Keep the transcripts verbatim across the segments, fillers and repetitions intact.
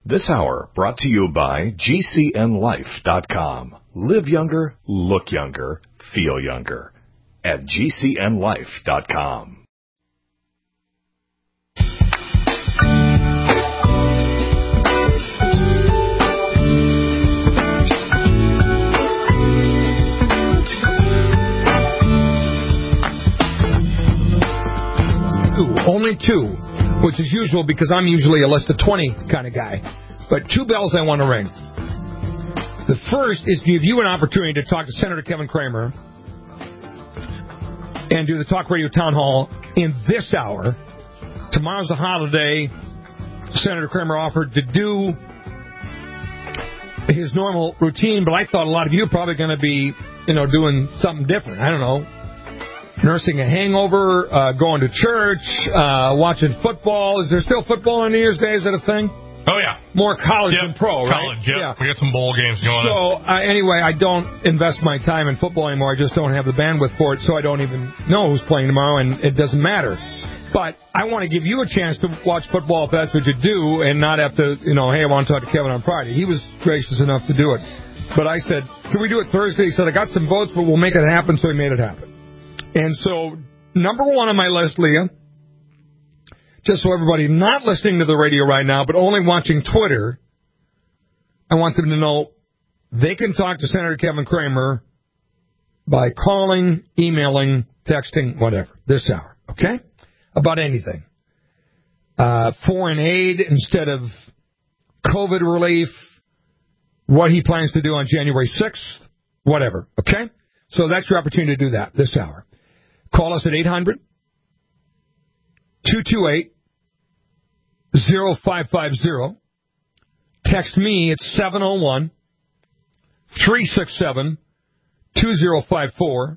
This hour brought to you by G C N life dot com. Live younger, look younger, feel younger at G C N life dot com. Only two, which is usual because I'm usually a list of twenty kind of guy. But two bells I want to ring. The first is to give you an opportunity to talk to Senator Kevin Cramer and do the Talk Radio Town Hall in this hour. Tomorrow's a holiday. Senator Cramer offered to do his normal routine, but I thought a lot of you are probably going to be, you know, doing something different. I don't know. Nursing a hangover, uh, going to church, uh, watching football. Is there still football on New Year's Day? Is that a thing? Oh, yeah. More college yep. than pro, right? College, yep. yeah. We got some bowl games going so, on. So, uh, anyway, I don't invest my time in football anymore. I just don't have the bandwidth for it, so I don't even know who's playing tomorrow, and it doesn't matter. But I want to give you a chance to watch football if that's what you do and not have to, you know, hey, I want to talk to Kevin on Friday. He was gracious enough to do it. But I said, can we do it Thursday? He said, I got some votes, but we'll make it happen, so he made it happen. And so... Number one on my list, Leah, just so everybody not listening to the radio right now, but only watching Twitter, I want them to know they can talk to Senator Kevin Cramer by calling, emailing, texting, whatever, this hour, okay? About anything. Uh, foreign aid instead of COVID relief, what he plans to do on January sixth, whatever, okay? So that's your opportunity to do that this hour. Call us at eight hundred, two two eight, oh five five oh. Text me at seven oh one, three six seven, two oh five four.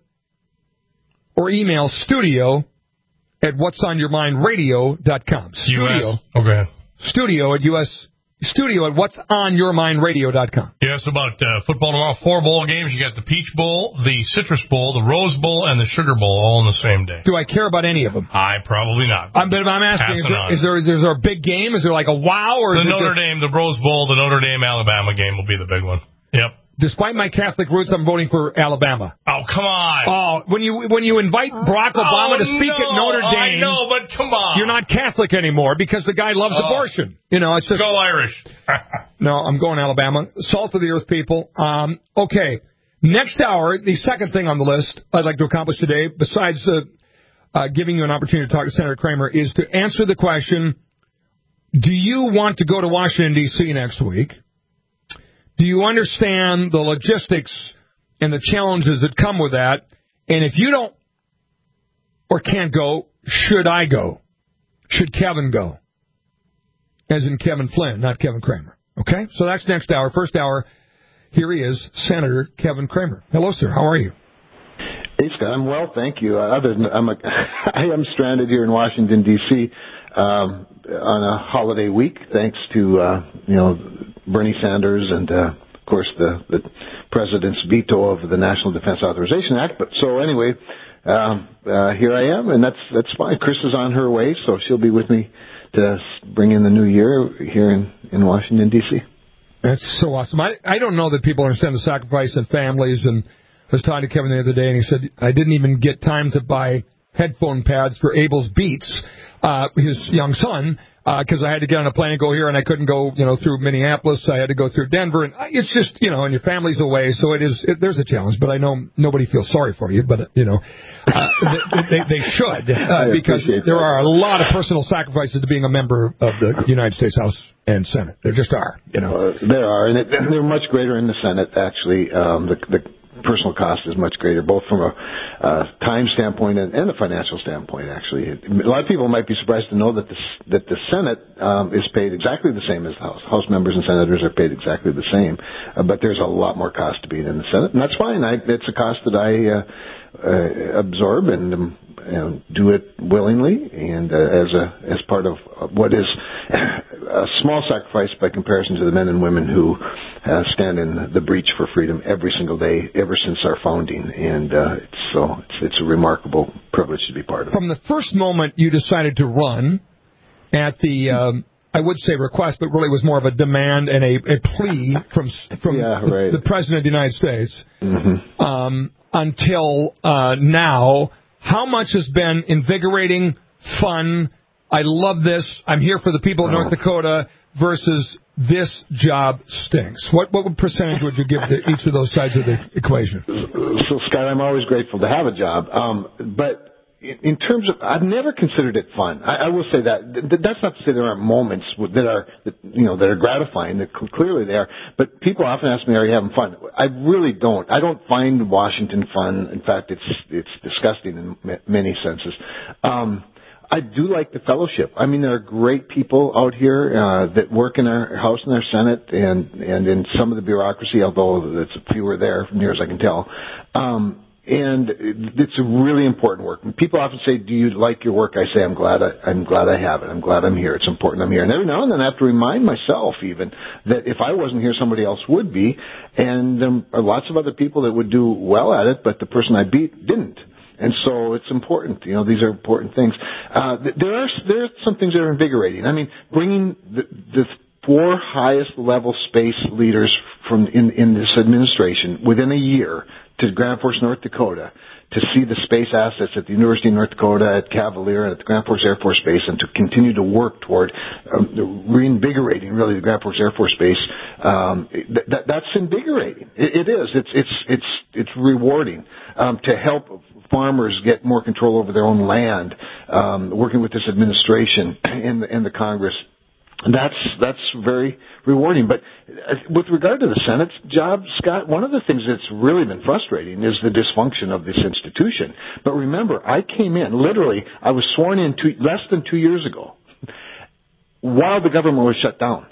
Or email studio at what's on your mind radio dot com. Studio. Oh, go ahead. Studio at U S Studio at what's on your mind radio dot com. Yes, about uh, football tomorrow. Four bowl games. You got the Peach Bowl, the Citrus Bowl, the Rose Bowl, and the Sugar Bowl all in the same day. Do I care about any of them? I probably not. I'm, but I'm asking, is there, is, there, is there a big game? Is there like a wow? Or the is Notre there... Dame, the Rose Bowl, the Notre Dame-Alabama game will be the big one. Yep. Despite my Catholic roots, I'm voting for Alabama. Oh, come on. Oh, when you when you invite Barack Obama oh, to speak no. at Notre Dame... I know, but come on. You're not Catholic anymore because the guy loves oh. abortion. You know, it's just... Go Irish. No, I'm going Alabama. Salt of the earth people. Um, okay. Next hour, the second thing on the list I'd like to accomplish today, besides uh, uh, giving you an opportunity to talk to Senator Cramer, is to answer the question, do you want to go to Washington, D C next week? Do you understand the logistics and the challenges that come with that? And if you don't or can't go, should I go? Should Kevin go? As in Kevin Flynn, not Kevin Cramer. Okay? So that's next hour. First hour, here he is, Senator Kevin Cramer. Hello, sir. How are you? Hey, Scott. I'm well, thank you. Uh, other than I'm a, I am stranded here in Washington, D C um, on a holiday week, thanks to, uh, you know, Bernie Sanders and, uh, of course, the, the president's veto of the National Defense Authorization Act. But so anyway, um, uh, here I am, and that's that's fine. Chris is on her way, so she'll be with me to bring in the new year here in, in Washington, D C That's so awesome. I, I don't know that people understand the sacrifice and families. And I was talking to Kevin the other day, and he said, I didn't even get time to buy headphone pads for Abel's Beats, uh, his young son, because uh, I had to get on a plane and go here, and I couldn't go, you know, through Minneapolis. I had to go through Denver, and it's just, you know, and your family's away, so it is. It, there's a challenge, but I know nobody feels sorry for you, but you know, uh, they, they, they should uh, because there are a lot of personal sacrifices to being a member of the United States House and Senate. There just are, you know. Uh, there are, and it, they're much greater in the Senate. Actually, um, the, the personal cost is much greater, both from a uh, time standpoint and, and a financial standpoint, actually. A lot of people might be surprised to know that the, that the Senate um, is paid exactly the same as the House. House members and senators are paid exactly the same, uh, but there's a lot more cost to being in the Senate, and that's fine. I, it's a cost that I uh, uh, absorb and um, you know, do it willingly and uh, as a as part of what is a small sacrifice by comparison to the men and women who uh, stand in the breach for freedom every single day, ever since our founding, and uh, it's, so it's, it's a remarkable privilege to be part of. From the first moment you decided to run at the um, I would say request, but really was more of a demand and a, a plea from from yeah, the, right. the President of the United States Mm-hmm. um, until uh, now. How much has been invigorating, fun, I love this, I'm here for the people of North Dakota, versus this job stinks? What what percentage would you give to each of those sides of the equation? So, Scott, I'm always grateful to have a job. Um, but in terms of, I've never considered it fun. I, I will say that. That's not to say there aren't moments that are, that, you know, that are gratifying. That clearly they are. But people often ask me, "Are you having fun?" I really don't. I don't find Washington fun. In fact, it's it's disgusting in many senses. Um, I do like the fellowship. I mean, there are great people out here uh, that work in our House and our Senate, and and in some of the bureaucracy, although it's fewer there, near as I can tell. Um, And it's a really important work. People often say, "Do you like your work?" I say, "I'm glad. I, I'm glad I have it. I'm glad I'm here. It's important I'm here." And every now and then, I have to remind myself, even, that if I wasn't here, somebody else would be. And there are lots of other people that would do well at it, but the person I beat didn't. And so it's important. You know, these are important things. Uh, there are there are some things that are invigorating. I mean, bringing the, the four highest level space leaders from in, in this administration within a year to Grand Forks, North Dakota, to see the space assets at the University of North Dakota, at Cavalier, and at the Grand Forks Air Force Base, and to continue to work toward um, reinvigorating, really, the Grand Forks Air Force Base. Um, that, that's invigorating. It, it is. It's it's it's it's rewarding um, to help farmers get more control over their own land, um, working with this administration and the, and the Congress. That's that's very rewarding. But with regard to the Senate's job, Scott, one of the things that's really been frustrating is the dysfunction of this institution. But remember, I came in, literally, I was sworn in two, less than two years ago, while the government was shut down.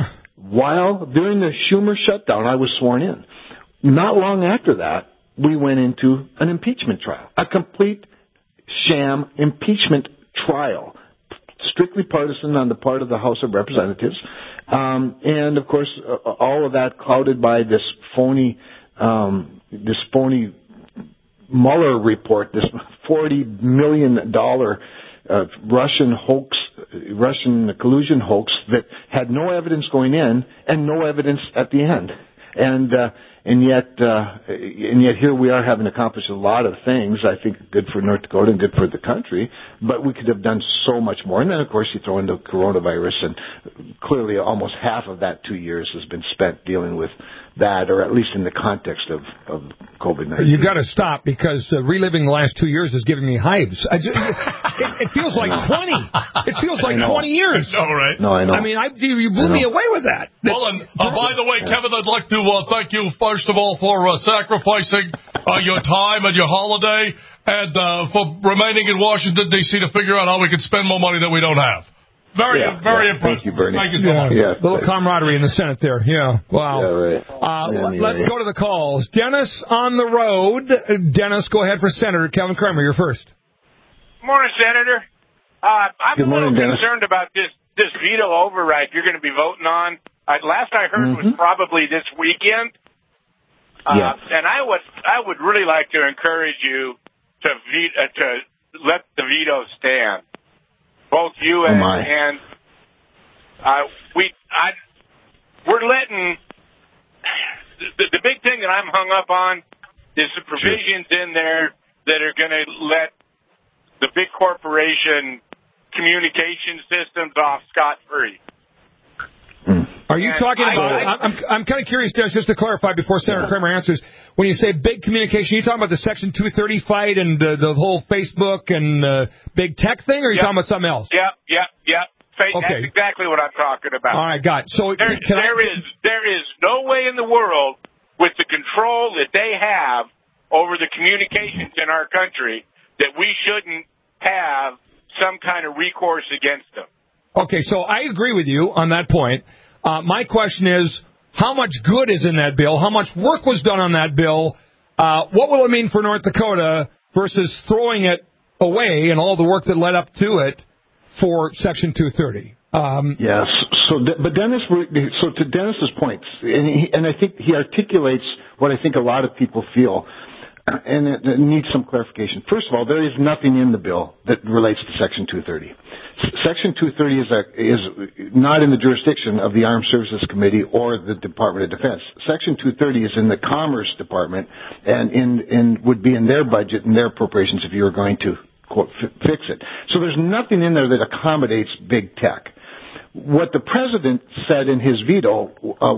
While, during the Schumer shutdown, I was sworn in. Not long after that, we went into an impeachment trial, a complete sham impeachment trial. Strictly partisan on the part of the House of Representatives. Um, and, of course, uh, all of that clouded by this phony, um, this phony Mueller report, this forty million dollars uh, Russian hoax, Russian collusion hoax that had no evidence going in and no evidence at the end. And, uh, and yet, uh, and yet here we are having accomplished a lot of things, I think good for North Dakota and good for the country, but we could have done so much more. And then, of course, you throw in the coronavirus, and clearly almost half of that two years has been spent dealing with that, or at least in the context of, of COVID nineteen. You got to stop, because uh, reliving the last two years is giving me hives. I just, it, it feels like twenty. It feels like twenty years. I know, right? No, I know. I mean, I, you blew me away with that. Well, and uh, by the way, Kevin, I'd like to uh, thank you, first of all, for uh, sacrificing uh, your time and your holiday, and uh, for remaining in Washington, D C to figure out how we can spend more money that we don't have. Very, yeah, very yeah. impressive. Thank you, Bernie. Thank you so yeah. much. Yeah, little camaraderie in the Senate there. Yeah. Wow. Yeah, right. Uh, yeah, let's yeah. go to the calls. Dennis on the road. Dennis, go ahead for Senator Kevin Kramer. You're first. Morning, Senator. Uh, I'm Good a little morning, Dennis. concerned about this, this veto override you're going to be voting on. Uh, last I heard Mm-hmm. was probably this weekend. Uh, yes. And I would, I would really like to encourage you to veto, uh, to let the veto stand. Both you and, oh and uh, we, I, we're letting, the, the big thing that I'm hung up on is the provisions sure. in there that are going to let the big corporation communication systems off scot-free. Are you And talking I, about, I, I'm, I'm kind of curious, Dennis, just to clarify before Senator Kramer answers, when you say big communication, are you talking about the Section two thirty fight and uh, the whole Facebook and uh, big tech thing, or are you yep, talking about something else? Yep, yep, yep. Fa- Okay. That's exactly what I'm talking about. All right, got it. So there, can there I... is there is no way in the world, with the control that they have over the communications in our country, that we shouldn't have some kind of recourse against them. Okay, so I agree with you on that point. Uh, my question is, how much good is in that bill? How much work was done on that bill? Uh, what will it mean for North Dakota versus throwing it away and all the work that led up to it for Section two thirty? Um, yes. So, but Dennis, so to Dennis's points, and, he, and I think he articulates what I think a lot of people feel. and it, it needs some clarification. First of all, there is nothing in the bill that relates to Section two thirty. Section two thirty is, a, is not in the jurisdiction of the Armed Services Committee or the Department of Defense. Section two thirty is in the Commerce Department and in, in would be in their budget and their appropriations if you were going to, quote, f- fix it. So there's nothing in there that accommodates big tech. What the president said in his veto uh,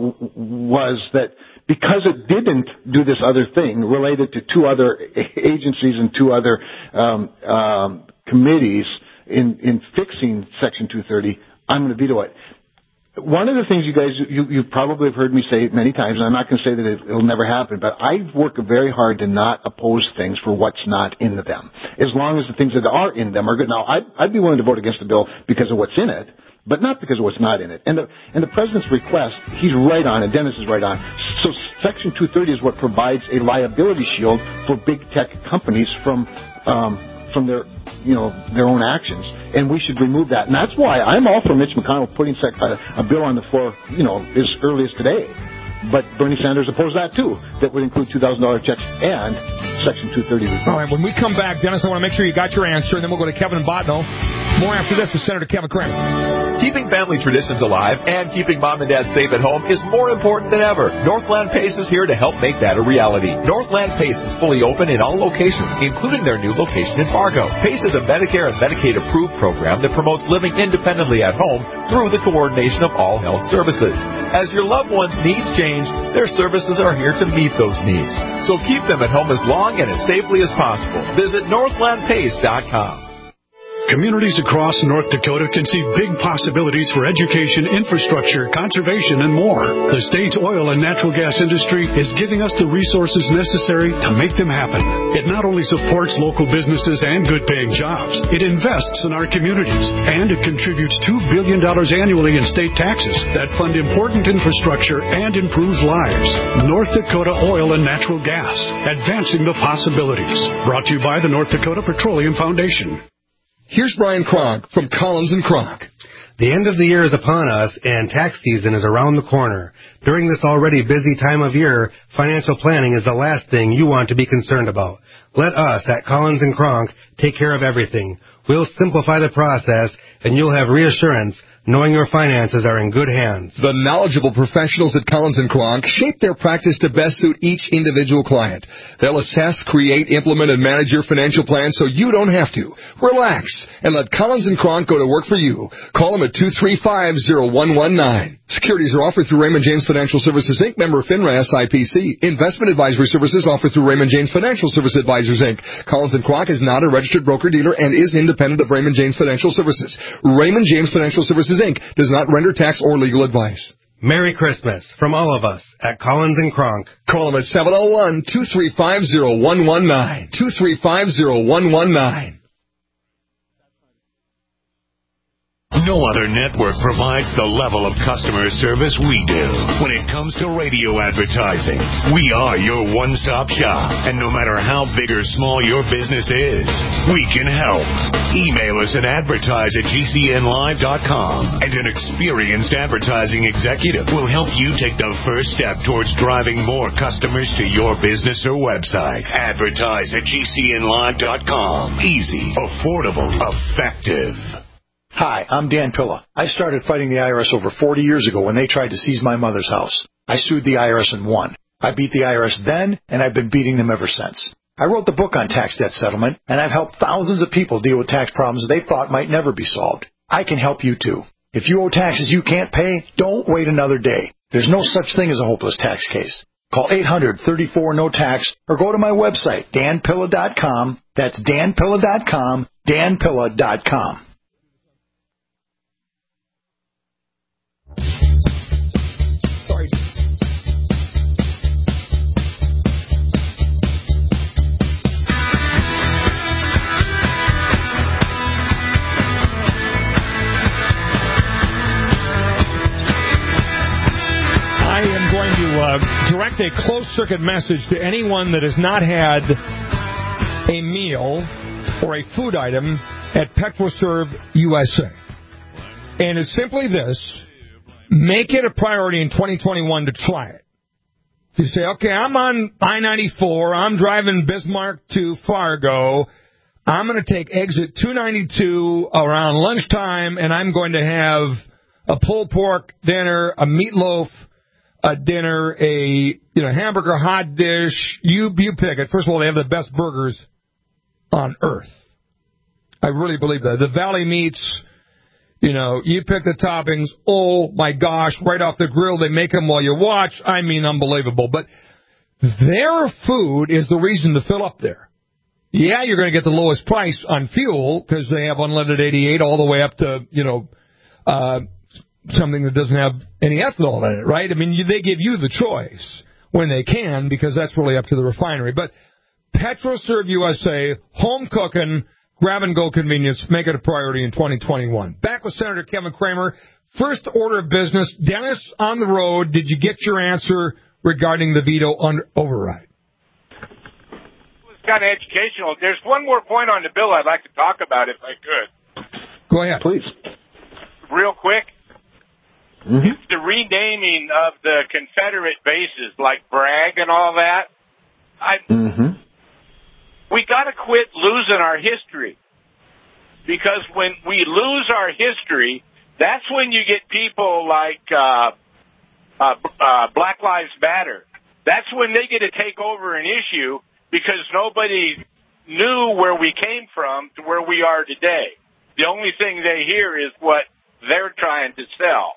was that because it didn't do this other thing related to two other agencies and two other um, um, committees in, in fixing Section two thirty, I'm going to veto it. One of the things you guys, you, you probably have heard me say many times, and I'm not going to say that it, it'll never happen, but I work very hard to not oppose things for what's not in them, as long as the things that are in them are good. Now, I'd, I'd be willing to vote against the bill because of what's in it, but not because of what's not in it. And the, and the president's request, he's right on, and Dennis is right on. So Section two thirty is what provides a liability shield for big tech companies from um, from their you know their own actions, and we should remove that. And that's why I'm all for Mitch McConnell putting sec- uh, a bill on the floor, you know, as early as today. But Bernie Sanders opposed that too. That would include two thousand dollars checks and Section two thirty. All right, when we come back, Dennis, I want to make sure you got your answer, and then we'll go to Kevin and Botno. More after this with Senator Kevin Cramer. Keeping family traditions alive and keeping mom and dad safe at home is more important than ever. Northland Pace is here to help make that a reality. Northland Pace is fully open in all locations, including their new location in Fargo. Pace is a Medicare and Medicaid-approved program that promotes living independently at home through the coordination of all health services. As your loved ones' needs change, their services are here to meet those needs. So keep them at home as long and as safely as possible. Visit northland pace dot com. Communities across North Dakota can see big possibilities for education, infrastructure, conservation, and more. The state's oil and natural gas industry is giving us the resources necessary to make them happen. It not only supports local businesses and good-paying jobs, it invests in our communities, and it contributes two billion dollars annually in state taxes that fund important infrastructure and improves lives. North Dakota Oil and Natural Gas, advancing the possibilities. Brought to you by the North Dakota Petroleum Foundation. Here's Brian Kronk from Collins and Kronk. The end of the year is upon us, and tax season is around the corner. During this already busy time of year, financial planning is the last thing you want to be concerned about. Let us at Collins and Kronk take care of everything. We'll simplify the process, and you'll have reassurance knowing your finances are in good hands. The knowledgeable professionals at Collins and Kronk shape their practice to best suit each individual client. They'll assess, create, implement, and manage your financial plan so you don't have to. Relax and let Collins and Kronk go to work for you. Call them at two three five, zero one one nine. Securities are offered through Raymond James Financial Services, Incorporated, member FINRA S I P C. Investment advisory services offered through Raymond James Financial Service Advisors, Incorporated. Collins and Kronk is not a registered broker-dealer and is independent of Raymond James Financial Services. Raymond James Financial Services, Incorporated does not render tax or legal advice. Merry Christmas from all of us at Collins and Kronk. Call them at seven oh one, two three five, zero one one nine. two three five, zero one one nine. No other network provides the level of customer service we do. When it comes to radio advertising, we are your one-stop shop. And no matter how big or small your business is, we can help. Email us at advertise at g c n live dot com, and an experienced advertising executive will help you take the first step towards driving more customers to your business or website. Advertise at g c n live dot com. Easy, affordable, effective. Hi, I'm Dan Pilla. I started fighting the I R S over forty years ago when they tried to seize my mother's house. I sued the I R S and won. I beat the I R S then, and I've been beating them ever since. I wrote the book on tax debt settlement, and I've helped thousands of people deal with tax problems they thought might never be solved. I can help you too. If you owe taxes you can't pay, don't wait another day. There's no such thing as a hopeless tax case. Call eight hundred, thirty-four, no tax or go to my website, dan pilla dot com. That's dan pilla dot com, dan pilla dot com. Uh, direct a closed-circuit message to anyone that has not had a meal or a food item at PetroServe U S A. And it's simply this. Make it a priority in twenty twenty-one to try it. You say, okay, I'm on I ninety-four. I'm driving Bismarck to Fargo. I'm going to take exit two ninety-two around lunchtime, and I'm going to have a pulled pork dinner, a meatloaf a dinner, a you know hamburger hot dish. You you pick it. First of all, they have the best burgers on earth. I really believe that. The Valley Meats, you know, you pick the toppings. Oh, my gosh, right off the grill. They make them while you watch. I mean, unbelievable. But their food is the reason to fill up there. Yeah, you're going to get the lowest price on fuel because they have unleaded eighty-eight all the way up to, you know, uh, something that doesn't have any ethanol in it, right? I mean, you, they give you the choice when they can because that's really up to the refinery. But PetroServe U S A, home cooking, grab-and-go convenience, make it a priority in twenty twenty-one. Back with Senator Kevin Cramer. First order of business, Dennis on the road. Did you get your answer regarding the veto under override? Kind of educational. There's one more point on the bill I'd like to talk about if I could. Go ahead. Please. Real quick. Mm-hmm. It's the renaming of the Confederate bases like Bragg and all that. I, mm-hmm. We got to quit losing our history. Because when we lose our history, that's when you get people like uh, uh, uh, Black Lives Matter. That's when they get to take over an issue because nobody knew where we came from to where we are today. The only thing they hear is what they're trying to sell.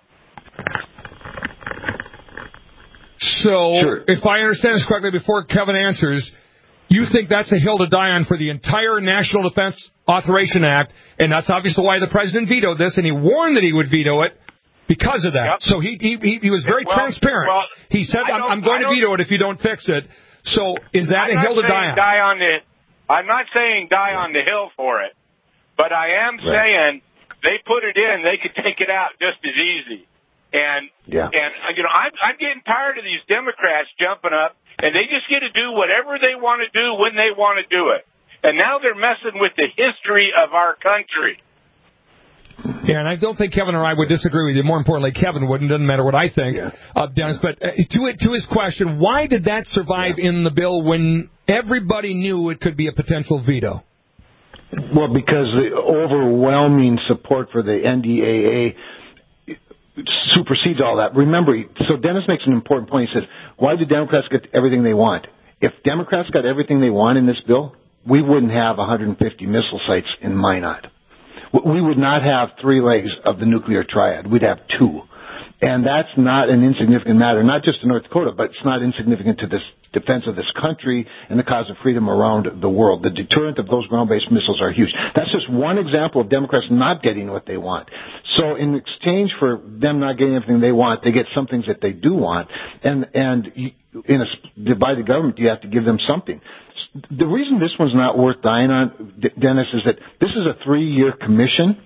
So, sure. If I understand this correctly, before Kevin answers, you think that's a hill to die on for the entire National Defense Authorization Act, and that's obviously why the president vetoed this, and he warned that he would veto it because of that. Yep. So he, he he was very well, transparent. Well, he said, I'm, I'm going to veto it if you don't fix it. So is that I'm a hill to die on? die on the, I'm not saying die on the hill for it, but I am right. saying they put it in, they could take it out just as easy. And, yeah. and you know, I'm, I'm getting tired of these Democrats jumping up, and they just get to do whatever they want to do when they want to do it. And now they're messing with the history of our country. Yeah, and I don't think Kevin or I would disagree with you. More importantly, Kevin wouldn't. Doesn't matter what I think, yeah. uh, Dennis. But uh, to it, to his question, why did that survive yeah. in the bill when everybody knew it could be a potential veto? Well, because the overwhelming support for the N D A A supersedes all that. Remember, so Dennis makes an important point. He says, why do Democrats get everything they want? If Democrats got everything they want in this bill, we wouldn't have one hundred fifty missile sites in Minot. We would not have three legs of the nuclear triad. We'd have two. And that's not an insignificant matter, not just to North Dakota, but it's not insignificant to this defense of this country and the cause of freedom around the world. The deterrent of those ground-based missiles are huge. That's just one example of Democrats not getting what they want. So in exchange for them not getting everything they want, they get some things that they do want. And, and in a divided government, you have to give them something. The reason this one's not worth dying on, Dennis, is that this is a three-year commission.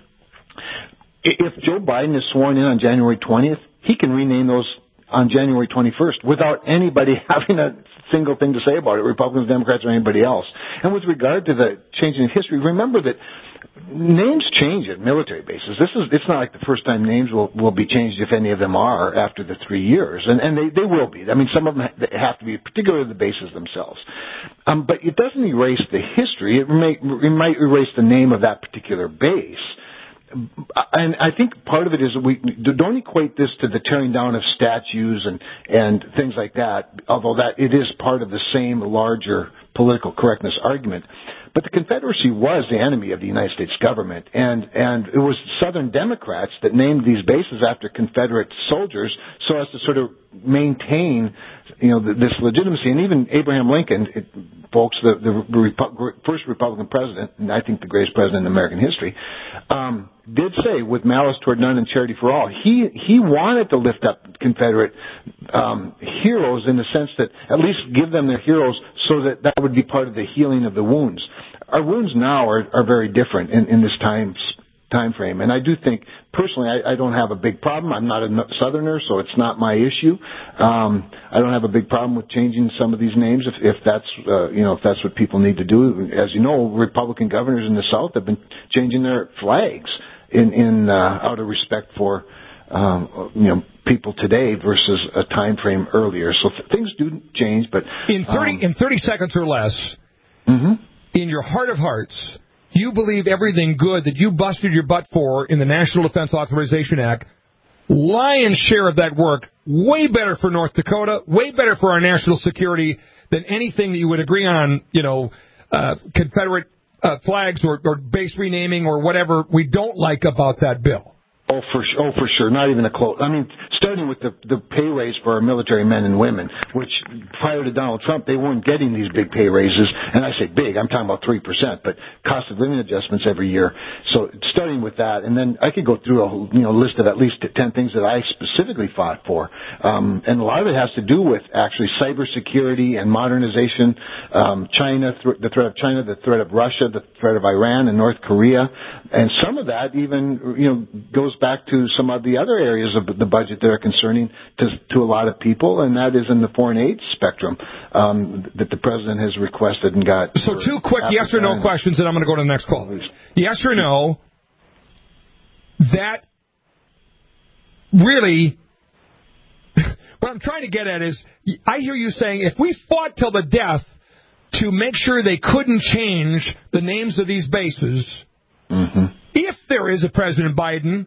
If Joe Biden is sworn in on January twentieth, he can rename those on January twenty-first without anybody having a single thing to say about it, Republicans, Democrats, or anybody else. And with regard to the changing of history, remember that names change at military bases. This is, it's not like the first time names will, will be changed, if any of them are, after the three years. And, and they, they will be. I mean, some of them have to be, particularly the bases themselves. Um, but it doesn't erase the history. It, may, it might erase the name of that particular base. And I think part of it is we don't equate this to the tearing down of statues and, and things like that, although that it is part of the same larger political correctness argument. But the Confederacy was the enemy of the United States government, and, and it was Southern Democrats that named these bases after Confederate soldiers so as to sort of maintain, you know, this legitimacy. And even Abraham Lincoln, it, folks, the, the Repu- first Republican president, and I think the greatest president in American history, um, did say, with malice toward none and charity for all. He he wanted to lift up Confederate um, heroes in the sense that at least give them their heroes so that that would be part of the healing of the wounds. Our wounds now are, are very different in, in this time time frame, and I do think personally I, I don't have a big problem. I'm not a Southerner, so it's not my issue. Um, I don't have a big problem with changing some of these names if, if that's uh, you know if that's what people need to do. As you know, Republican governors in the South have been changing their flags in, in uh, out of respect for um, you know people today versus a time frame earlier. So th- things do change, but in thirty um, in thirty seconds or less, mm-hmm. in your heart of hearts, you believe everything good that you busted your butt for in the National Defense Authorization Act, lion's share of that work, way better for North Dakota, way better for our national security than anything that you would agree on, you know, uh, Confederate uh, flags or, or base renaming or whatever we don't like about that bill. Oh, for oh, for sure. Not even a close. I mean, starting with the the pay raise for our military men and women, which prior to Donald Trump, they weren't getting these big pay raises. And I say big, I'm talking about three percent, but cost of living adjustments every year. So starting with that, and then I could go through a you know list of at least ten things that I specifically fought for. Um, and a lot of it has to do with actually cybersecurity and modernization, um, China, th- the threat of China, the threat of Russia, the threat of Iran and North Korea. And some of that even, you know, goes back to some of the other areas of the budget that are concerning to, to a lot of people, and that is in the foreign aid spectrum um, that the president has requested and got. So two quick yes or no questions, and I'm going to go to the next call. Yes or no, that really, what I'm trying to get at is, I hear you saying if we fought till the death to make sure they couldn't change the names of these bases, mm-hmm. if there is a President Biden,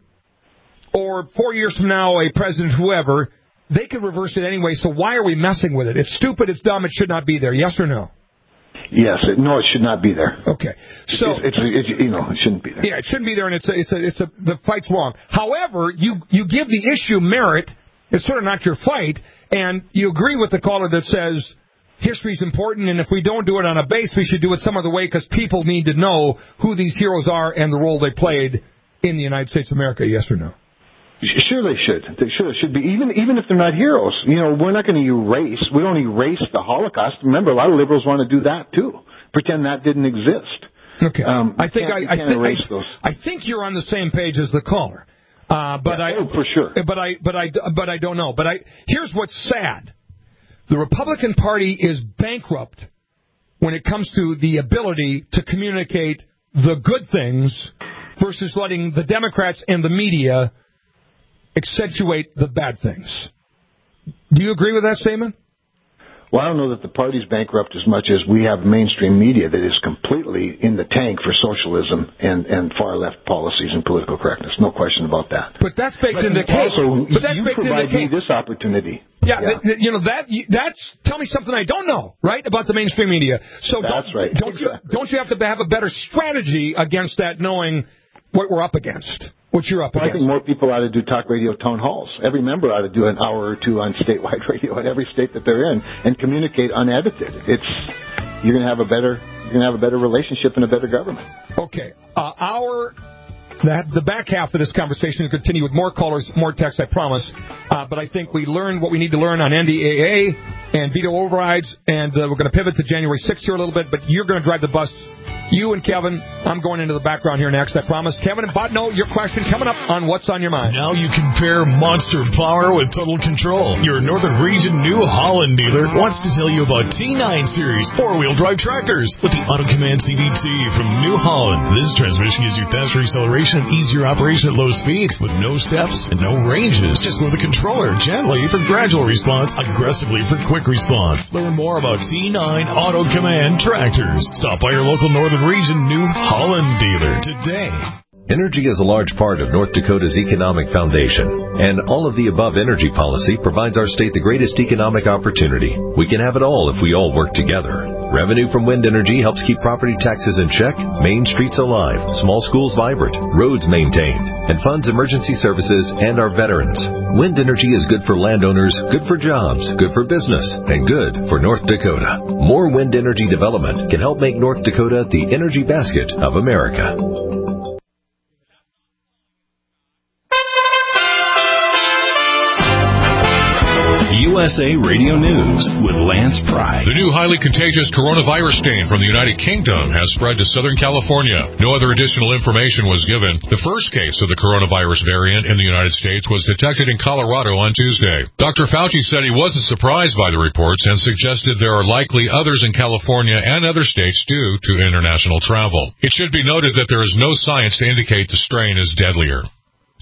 or four years from now, a president whoever, they could reverse it anyway, so why are we messing with it? It's stupid, it's dumb, it should not be there. Yes or no? Yes. It, no, it should not be there. Okay. So it's, it's, it's, you know, it shouldn't be there. Yeah, it shouldn't be there, and it's a, it's a, it's a, the fight's wrong. However, you, you give the issue merit. It's sort of not your fight, and you agree with the caller that says history's important, and if we don't do it on a base, we should do it some other way because people need to know who these heroes are and the role they played in the United States of America. Yes or no? Sure, they should. They sure they should be. Even even if they're not heroes, you know, we're not going to erase. We don't erase the Holocaust. Remember, a lot of liberals want to do that too. Pretend that didn't exist. Okay. Um, I think I, I think I, I think you're on the same page as the caller. Uh, but yeah, I oh, for sure. But I but I but I don't know. But I here's what's sad. The Republican Party is bankrupt when it comes to the ability to communicate the good things versus letting the Democrats and the media accentuate the bad things. Do you agree with that statement? Well, I don't know that the party's bankrupt as much as we have mainstream media that is completely in the tank for socialism and, and far-left policies and political correctness. No question about that. But that's baked but in the cake. Also, but that's you baked provide in the cake. me this opportunity. Yeah, yeah. Th- you know, that that's tell me something I don't know, right, about the mainstream media. So that's don't, right. Don't exactly. you don't you have to have a better strategy against that, knowing what we're up against? What you're up well, against? I think more people ought to do talk radio town halls. Every member ought to do an hour or two on statewide radio in every state that they're in and communicate unedited. It's you're going to have a better you're going to have a better relationship and a better government. Okay, uh, our that the back half of this conversation will continue with more callers, more texts, I promise. Uh, but I think we learned what we need to learn on N D A A and veto overrides, and uh, we're going to pivot to January sixth here a little bit. But you're going to drive the bus. You and Kevin, I'm going into the background here next, I promise. Kevin and Botno, your question coming up on What's on Your Mind. Now you can pair monster power with total control. Your Northern Region New Holland dealer wants to tell you about T nine Series four-wheel drive tractors with the Auto Command C V T from New Holland. This transmission gives you faster acceleration and easier operation at low speeds with no steps and no ranges. Just move the controller gently for gradual response, aggressively for quick response. Learn more about T nine Auto Command tractors. Stop by your local Northern Region New Holland dealer today. Energy is a large part of North Dakota's economic foundation, and all of the above energy policy provides our state the greatest economic opportunity. We can have it all if we all work together. Revenue from wind energy helps keep property taxes in check, main streets alive, small schools vibrant, roads maintained, and funds emergency services and our veterans. Wind energy is good for landowners, good for jobs, good for business, and good for North Dakota. More wind energy development can help make North Dakota the energy basket of America. U S A Radio News with Lance Pry. The new highly contagious coronavirus strain from the United Kingdom has spread to Southern California. No other additional information was given. The first case of the coronavirus variant in the United States was detected in Colorado on Tuesday. Doctor Fauci said he wasn't surprised by the reports and suggested there are likely others in California and other states due to international travel. It should be noted that there is no science to indicate the strain is deadlier.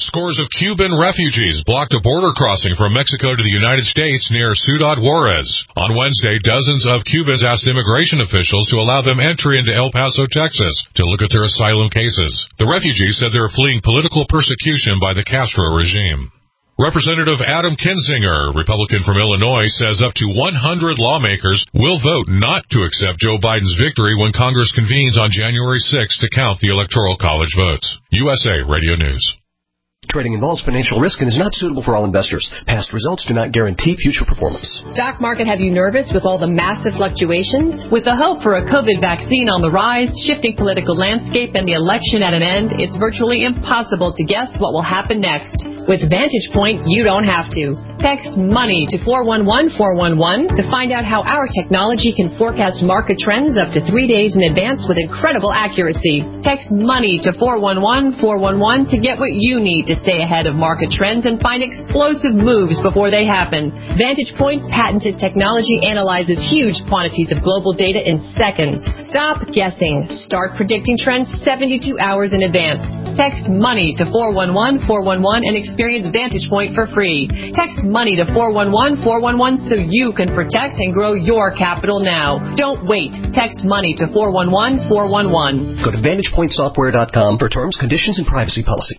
Scores of Cuban refugees blocked a border crossing from Mexico to the United States near Ciudad Juarez. On Wednesday, dozens of Cubans asked immigration officials to allow them entry into El Paso, Texas, to look at their asylum cases. The refugees said they were fleeing political persecution by the Castro regime. Representative Adam Kinzinger, Republican from Illinois, says up to one hundred lawmakers will vote not to accept Joe Biden's victory when Congress convenes on January sixth to count the Electoral College votes. U S A Radio News. Trading involves financial risk and is not suitable for all investors. Past results do not guarantee future performance. Stock market have you nervous with all the massive fluctuations? With the hope for a COVID vaccine on the rise, shifting political landscape, and the election at an end, it's virtually impossible to guess what will happen next. With Vantage Point, you don't have to. Text MONEY to four one one four one one to find out how our technology can forecast market trends up to three days in advance with incredible accuracy. Text MONEY to four one one four one one to get what you need to stay ahead of market trends and find explosive moves before they happen. Vantage Point's patented technology analyzes huge quantities of global data in seconds. Stop guessing. Start predicting trends seventy-two hours in advance. Text MONEY to four one one four one one and experience Vantage Point for free. Text MONEY to four one one four one one so you can protect and grow your capital now. Don't wait. Text MONEY to four one one four one one. Go to vantage point software dot com for terms, conditions, and privacy policy.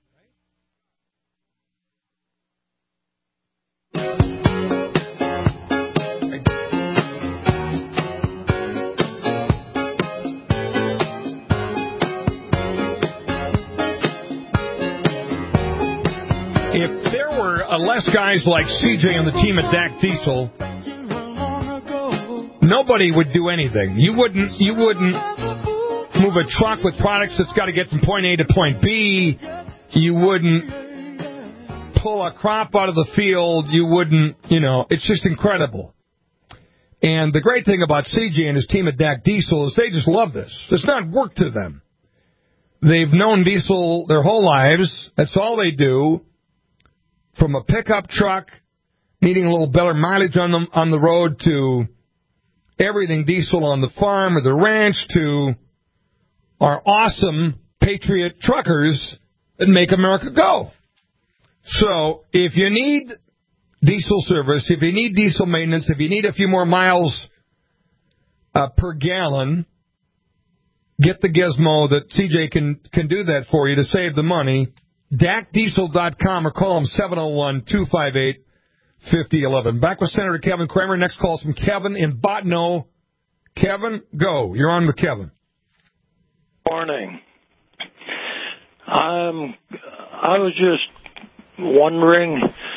If there were uh, less guys like C J on the team at Dak Diesel, nobody would do anything. You wouldn't. You wouldn't move a truck with products that's got to get from point A to point B. You wouldn't pull a crop out of the field. You wouldn't. You know, it's just incredible. And the great thing about C J and his team at Dak Diesel is they just love this. It's not work to them. They've known Diesel their whole lives. That's all they do. From a pickup truck, needing a little better mileage on the, on the road, to everything Diesel on the farm or the ranch, to our awesome Patriot truckers that make America go. So if you need diesel service, if you need diesel maintenance, if you need a few more miles uh, per gallon, get the gizmo that C J can, can do that for you to save the money. Dak Diesel dot com or call him seven oh one two five eight five oh one one. Back with Senator Kevin Cramer. Next call's from Kevin in Bottineau. Kevin, go. You're on with Kevin. Morning. Um, I was just wondering,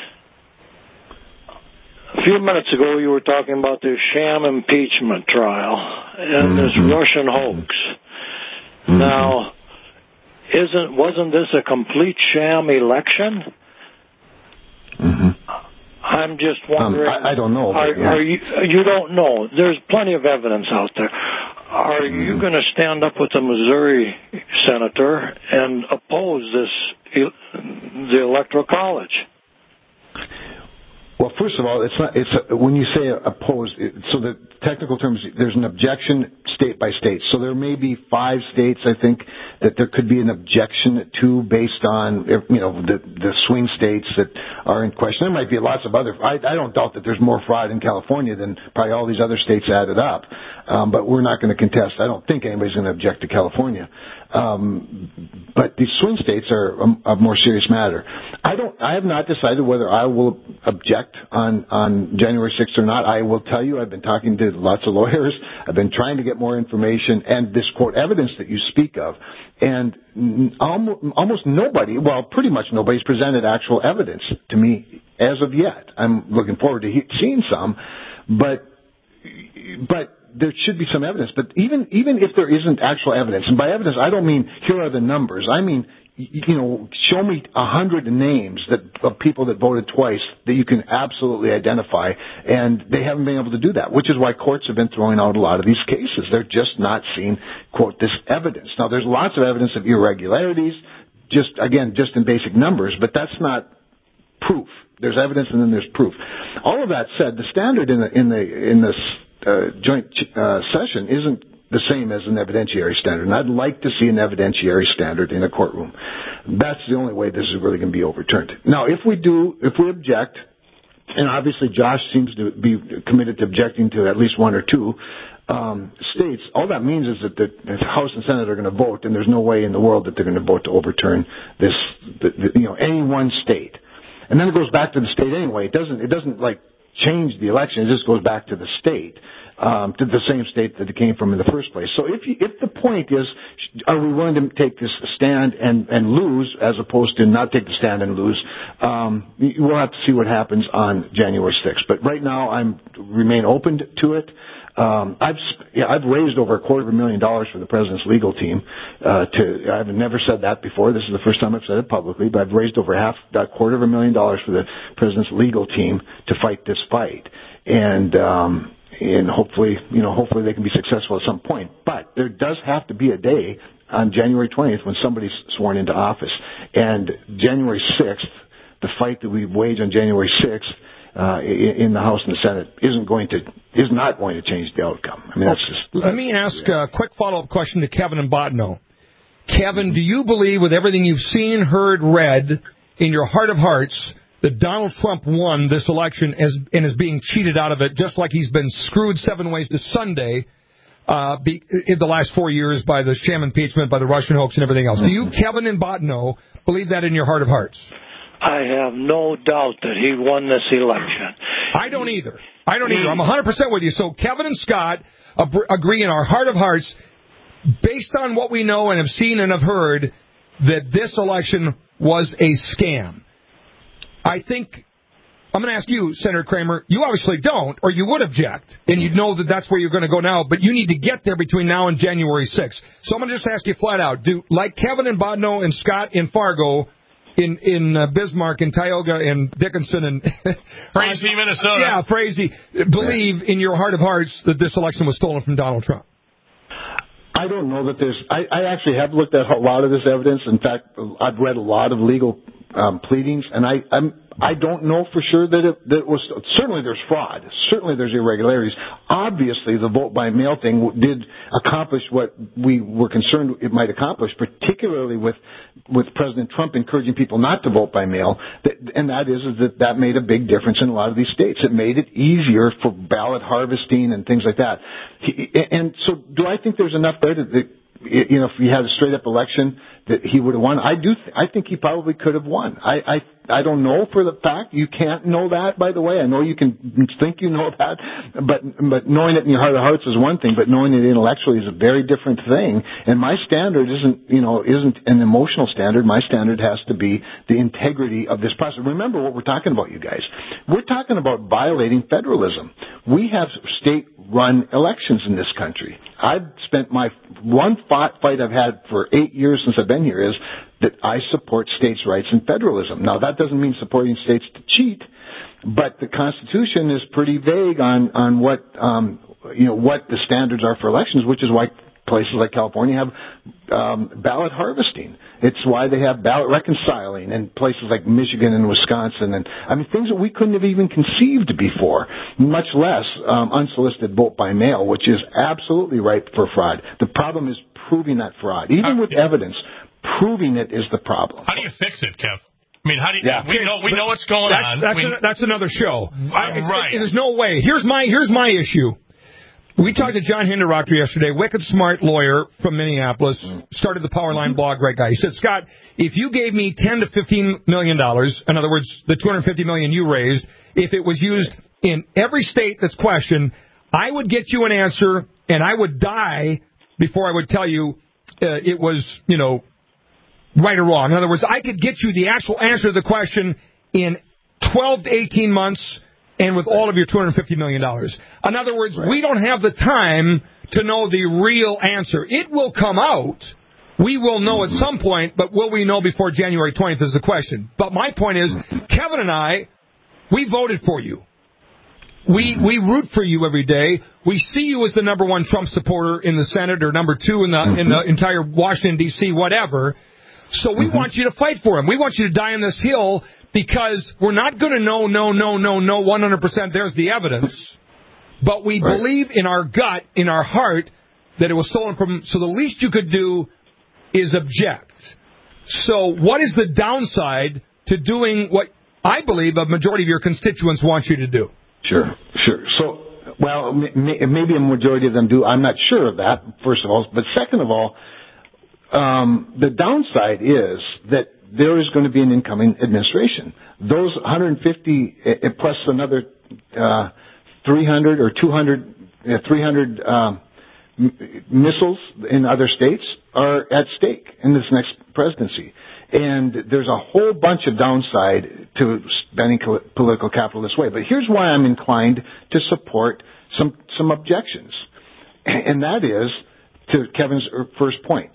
a few minutes ago you were talking about this sham impeachment trial and this mm-hmm. Russian hoax. Mm-hmm. Now, Isn't wasn't this a complete sham election? Mm-hmm. I'm just wondering. Um, I, I don't know. Are, yeah. are you you don't know? There's plenty of evidence out there. Are mm-hmm. you going to stand up with the Missouri senator and oppose this the Electoral College? Well, first of all, it's not. It's a, when you say opposed. It, so the technical terms, there's an objection state by state. So there may be five states, I think, that there could be an objection to based on, you know, the the swing states that are in question. There might be lots of other. I, I don't doubt that there's more fraud in California than probably all these other states added up. Um, but we're not going to contest. I don't think anybody's going to object to California. Um, but these swing states are a, a more serious matter. I don't. I have not decided whether I will object on on January sixth or not. I will tell you, I've been talking to lots of lawyers. I've been trying to get more information and this quote evidence that you speak of, and almost, almost nobody, well, pretty much nobody's presented actual evidence to me as of yet. I'm looking forward to he- seeing some, but but. There should be some evidence, but even even if there isn't actual evidence, and by evidence I don't mean here are the numbers. I mean, you know, show me a hundred names that of people that voted twice that you can absolutely identify, and they haven't been able to do that, which is why courts have been throwing out a lot of these cases. They're just not seeing, quote, this evidence. Now, there's lots of evidence of irregularities, just again, just in basic numbers, but that's not proof. There's evidence, and then there's proof. All of that said, the standard in the in the in this Uh, joint uh, session isn't the same as an evidentiary standard. And I'd like to see an evidentiary standard in a courtroom. That's the only way this is really going to be overturned. Now, if we do, if we object, and obviously Josh seems to be committed to objecting to at least one or two um, states, all that means is that the, the House and Senate are going to vote, and there's no way in the world that they're going to vote to overturn this, the, the, you know, any one state. And then it goes back to the state anyway. It doesn't, it doesn't like change the election. It just goes back to the state, um, to the same state that it came from in the first place. So if you, if the point is, are we willing to take this stand and, and lose as opposed to not take the stand and lose, um, we'll have to see what happens on January sixth. But right now I'm remain open to it. Um, I've yeah, I've raised over a quarter of a million dollars for the president's legal team. Uh, to I've never said that before. This is the first time I've said it publicly. But I've raised over half, a quarter of a million dollars for the president's legal team to fight this fight, and um, and hopefully, you know, hopefully they can be successful at some point. But there does have to be a day on January twentieth when somebody's sworn into office, and January sixth, the fight that we wage on January sixth. Uh, in the House and the Senate isn't going to is not going to change the outcome. I mean, that's just. Let me ask a quick follow-up question to Kevin and Botno. Kevin, do you believe, with everything you've seen, heard, read, in your heart of hearts, that Donald Trump won this election as, and is being cheated out of it, just like he's been screwed seven ways to Sunday uh, be, in the last four years by the sham impeachment, by the Russian hoax, and everything else? Do you, Kevin and Botno, believe that in your heart of hearts? I have no doubt that he won this election. I don't either. I don't either. I'm one hundred percent with you. So Kevin and Scott ab- agree in our heart of hearts, based on what we know and have seen and have heard, that this election was a scam. I think, I'm going to ask you, Senator Kramer, you obviously don't, or you would object, and you'd know that that's where you're going to go now, but you need to get there between now and January sixth. So I'm going to just ask you flat out, do, like Kevin and Botno and Scott in Fargo, in in uh, Bismarck and Tioga and Dickinson and Frazee, Minnesota. Yeah, Frazee, believe in your heart of hearts that this election was stolen from Donald Trump? I don't know that there's. I, I actually have looked at a lot of this evidence. In fact, I've read a lot of legal um, pleadings, and I I'm, I don't know for sure that it, that it was. Certainly, there's fraud. Certainly, there's irregularities. Obviously, the vote by mail thing did accomplish what we were concerned it might accomplish, particularly with with President Trump encouraging people not to vote by mail. That, and that is, is that that made a big difference in a lot of these states. It made it easier for ballot harvesting and things like that. He, and so, do I think there's enough there to, that, you know, if we had a straight up election that he would have won? I do. Th- I think he probably could have won. I, I I don't know for the fact. You can't know that, by the way. I know you can think you know that, but but knowing it in your heart of hearts is one thing, but knowing it intellectually is a very different thing. And my standard isn't, you know, isn't an emotional standard. My standard has to be the integrity of this process. Remember what we're talking about, you guys. We're talking about violating federalism. We have state-run elections in this country. I've spent my one fight I've had for eight years since I've been here is that I support states' rights and federalism. Now, that doesn't mean supporting states to cheat, but the Constitution is pretty vague on on what um, you know what the standards are for elections, which is why places like California have um, ballot harvesting. It's why they have ballot reconciling, and places like Michigan and Wisconsin, and I mean things that we couldn't have even conceived before, much less um, unsolicited vote by mail, which is absolutely ripe for fraud. The problem is proving that fraud, even with evidence. Proving it is the problem. How do you fix it, Kev? I mean, how do you? Yeah. We know we know what's going that's, on. That's, we, a, that's another show. Uh, right. There's no way. Here's my here's my issue. We talked to John Hinderrocker yesterday, wicked smart lawyer from Minneapolis, started the Powerline blog, great guy. He said, Scott, if you gave me ten to fifteen million dollars, in other words, the two hundred fifty million dollars you raised, if it was used in every state that's questioned, I would get you an answer, and I would die before I would tell you uh, it was, you know, right or wrong. In other words, I could get you the actual answer to the question in twelve to eighteen months and with all of your two hundred fifty million dollars. In other words, right. We don't have the time to know the real answer. It will come out. We will know at some point, but will we know before January twentieth is the question. But my point is, Kevin and I, we voted for you. We we root for you every day. We see you as the number one Trump supporter in the Senate or number two in the in the entire Washington, D C, whatever. So we mm-hmm. want you to fight for him. We want you to die on this hill because we're not going to know, no, no, no, no, one hundred percent. There's the evidence. But we right. believe in our gut, in our heart, that it was stolen from. So the least you could do is object. So what is the downside to doing what I believe a majority of your constituents want you to do? Sure, sure. So, well, m- maybe a majority of them do. I'm not sure of that, first of all. But second of all, um, the downside is that there is going to be an incoming administration. Those one hundred fifty uh, plus another uh, three hundred or two hundred, uh, three hundred um, m- missiles in other states are at stake in this next presidency. And there's a whole bunch of downside to spending political capital this way. But here's why I'm inclined to support some some objections. And that is, to Kevin's first point,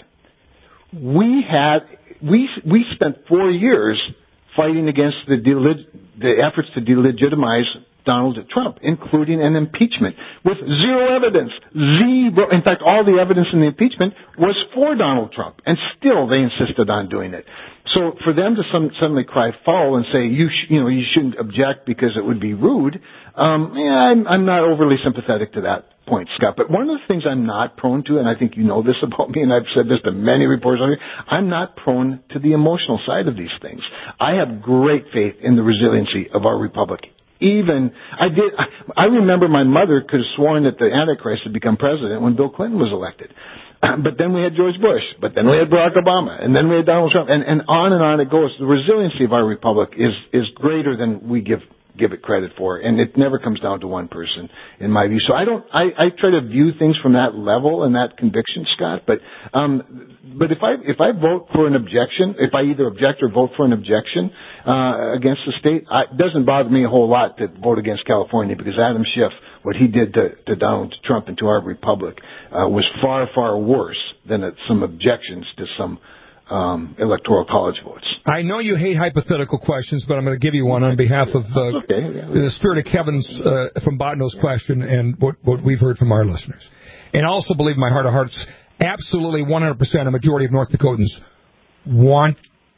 we had we we spent four years fighting against the delig- the efforts to delegitimize Donald Trump, including an impeachment, with zero evidence. Zero. In fact, all the evidence in the impeachment was for Donald Trump, and still they insisted on doing it. So for them to some, suddenly cry foul and say you sh- you know you shouldn't object because it would be rude, um, yeah, I'm, I'm not overly sympathetic to that point, Scott. But one of the things I'm not prone to, and I think you know this about me, and I've said this to many reporters on here, I'm not prone to the emotional side of these things. I have great faith in the resiliency of our republic. Even I did. I remember my mother could have sworn that the Antichrist had become president when Bill Clinton was elected. But then we had George Bush. But then we had Barack Obama. And then we had Donald Trump. And, and on and on it goes. The resiliency of our republic is is greater than we give give it credit for, and it never comes down to one person, in my view. So I don't. I, I try to view things from that level and that conviction, Scott. But um, but if I if I vote for an objection, if I either object or vote for an objection uh, against the state, I, it doesn't bother me a whole lot to vote against California, because Adam Schiff, what he did to, to Donald Trump and to our republic, uh, was far far worse than uh, some objections to some Um, electoral college votes. I know you hate hypothetical questions, but I'm going to give you one on behalf of uh, okay. yeah. the spirit of Kevin's uh, from Botnow's question and what, what we've heard from our listeners. And I also believe in my heart of hearts, absolutely one hundred percent a majority of North Dakotans want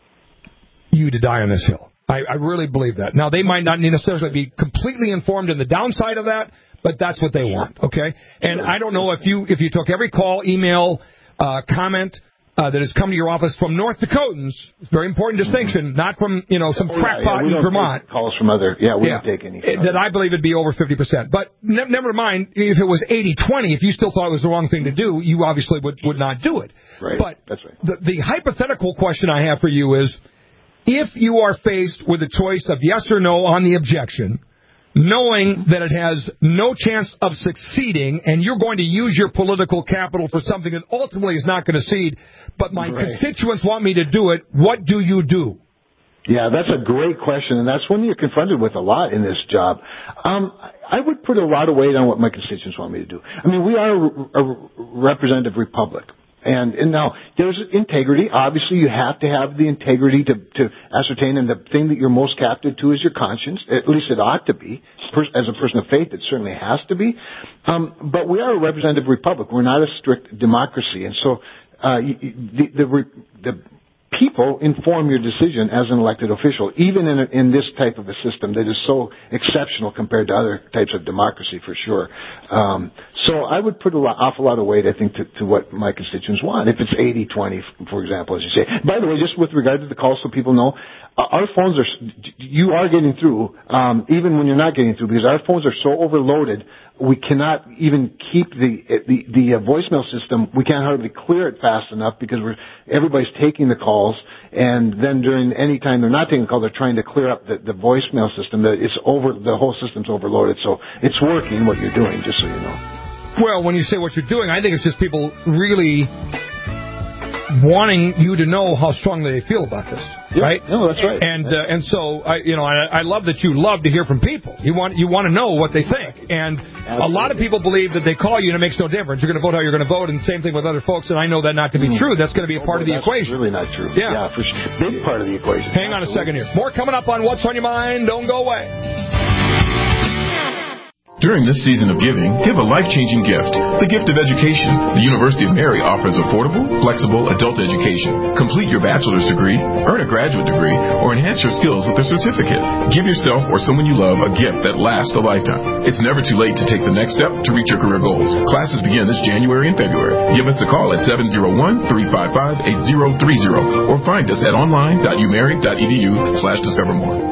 you to die on this hill. I, I really believe that. Now, they might not necessarily be completely informed in the downside of that, but that's what they want, okay? And I don't know if you if you took every call, email, uh, comment, Uh, that has come to your office from North Dakotans. It's a very important distinction, not from, you know, some oh, crackpot yeah, yeah, in Vermont. Calls from other, yeah, we yeah, don't take any. That I believe would be over fifty percent. But ne- never mind, if it was eighty twenty, if you still thought it was the wrong thing to do, you obviously would, would not do it. Right, but that's right. The, the hypothetical question I have for you is, if you are faced with a choice of yes or no on the objection, knowing that it has no chance of succeeding, and you're going to use your political capital for something that ultimately is not going to succeed, but my right. constituents want me to do it, what do you do? Yeah, that's a great question, and that's one you're confronted with a lot in this job. Um, I would put a lot of weight on what my constituents want me to do. I mean, we are a, a representative republic. And, and now, there's integrity. Obviously, you have to have the integrity to, to ascertain, and the thing that you're most captive to is your conscience. At least it ought to be. As a person of faith, it certainly has to be. Um, but we are a representative republic. We're not a strict democracy. And so uh, the, the, the people inform your decision as an elected official, even in, a, in this type of a system that is so exceptional compared to other types of democracy, for sure. Um, so I would put an awful lot of weight, I think, to, to what my constituents want. If it's eighty twenty, for example, as you say. By the way, just with regard to the calls, so people know, our phones are, you are getting through, um, even when you're not getting through, because our phones are so overloaded, we cannot even keep the the, the uh, voicemail system. We can't hardly clear it fast enough because we're everybody's taking the calls, and then during any time they're not taking the call, they're trying to clear up the, the voicemail system. That it's over, the whole system's overloaded. So it's working what you're doing, just so you know. Well, when you say what you're doing, I think it's just people really wanting you to know how strongly they feel about this, yeah, right? No, that's right. And uh, and so I, you know, I, I love that you love to hear from people. You want you want to know what they think, and Absolutely. A lot of people believe that they call you and it makes no difference. You're going to vote how you're going to vote, and same thing with other folks. And I know that not to be mm. true. That's going to be a part oh, of the that's equation. Really not true. Yeah, yeah for sure. Big part of the equation. Hang on a second here. More coming up on What's on Your Mind. Don't go away. Do During this season of giving, give a life-changing gift, the gift of education. The University of Mary offers affordable, flexible adult education. Complete your bachelor's degree, earn a graduate degree, or enhance your skills with a certificate. Give yourself or someone you love a gift that lasts a lifetime. It's never too late to take the next step to reach your career goals. Classes begin this January and February. Give us a call at seven oh one, three five five, eight oh three oh or find us at online dot u mary dot e d u slash discover more.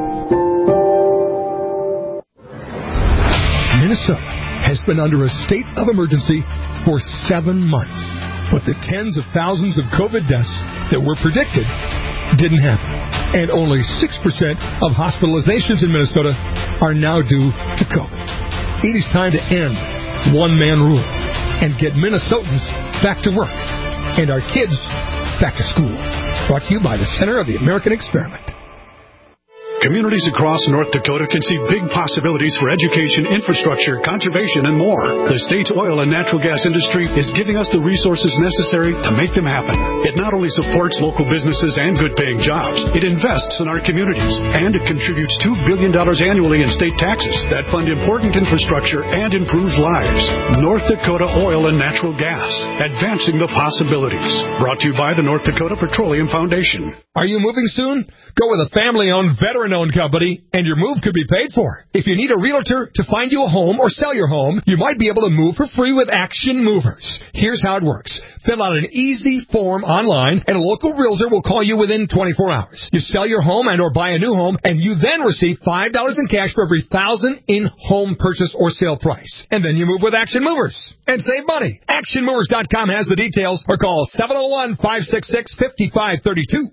Minnesota has been under a state of emergency for seven months, but the tens of thousands of COVID deaths that were predicted didn't happen. And only six percent of hospitalizations in Minnesota are now due to COVID. It is time to end one-man rule and get Minnesotans back to work and our kids back to school. Brought to you by the Center of the American Experiment. Communities across North Dakota can see big possibilities for education, infrastructure, conservation, and more. The state's oil and natural gas industry is giving us the resources necessary to make them happen. It not only supports local businesses and good-paying jobs, it invests in our communities, and it contributes two billion dollars annually in state taxes that fund important infrastructure and improves lives. North Dakota Oil and Natural Gas, advancing the possibilities. Brought to you by the North Dakota Petroleum Foundation. Are you moving soon? Go with a family-owned, veteran-owned company, and your move could be paid for. If you need a realtor to find you a home or sell your home, you might be able to move for free with Action Movers. Here's how it works. Fill out an easy form online, and a local realtor will call you within twenty-four hours. You sell your home and or buy a new home, and you then receive five dollars in cash for every one thousand dollars in home purchase or sale price. And then you move with Action Movers and save money. Action Movers dot com has the details, or call seven oh one, five six six, five five three two.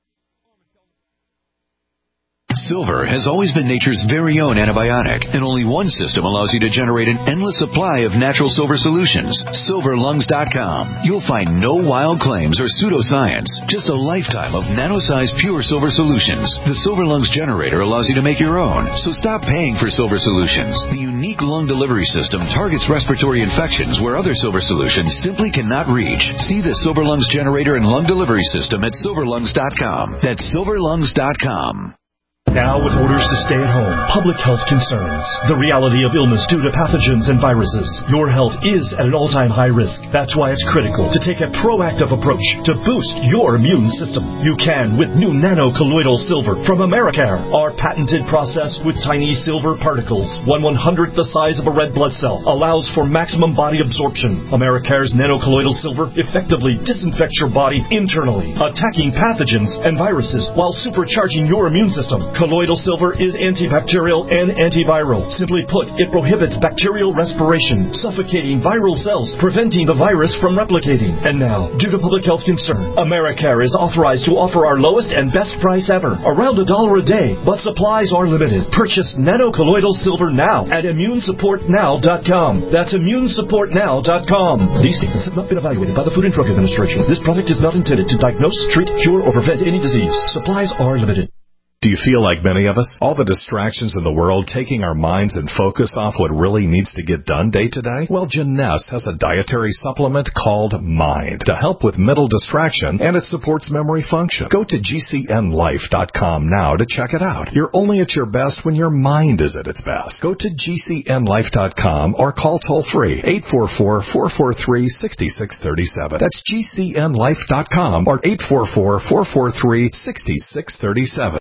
Silver has always been nature's very own antibiotic, and only one system allows you to generate an endless supply of natural silver solutions. silver lungs dot com. You'll find no wild claims or pseudoscience, just a lifetime of nano-sized pure silver solutions. The Silver Lungs generator allows you to make your own, so stop paying for silver solutions. The unique lung delivery system targets respiratory infections where other silver solutions simply cannot reach. See the Silver Lungs generator and lung delivery system at silver lungs dot com. That's silver lungs dot com. Now with orders to stay at home, public health concerns, the reality of illness due to pathogens and viruses, your health is at an all-time high risk. That's why it's critical to take a proactive approach to boost your immune system. You can with new nano-colloidal silver from Americare. Our patented process with tiny silver particles, one one-hundredth the size of a red blood cell, allows for maximum body absorption. Americare's nano-colloidal silver effectively disinfects your body internally, attacking pathogens and viruses while supercharging your immune system. Colloidal silver is antibacterial and antiviral. Simply put, it prohibits bacterial respiration, suffocating viral cells, preventing the virus from replicating. And now, due to public health concern, Americare is authorized to offer our lowest and best price ever, around a dollar a day, but supplies are limited. Purchase nano-colloidal silver now at immune support now dot com. That's immune support now dot com. These statements have not been evaluated by the Food and Drug Administration. This product is not intended to diagnose, treat, cure, or prevent any disease. Supplies are limited. Do you feel like many of us? All the distractions in the world taking our minds and focus off what really needs to get done day to day? Well, Jeunesse has a dietary supplement called Mind to help with mental distraction, and it supports memory function. Go to G C N life dot com now to check it out. You're only at your best when your mind is at its best. Go to G C N life dot com or call toll-free eight four four, four four three, six six three seven. That's G C N life dot com or eight four four, four four three, six six three seven.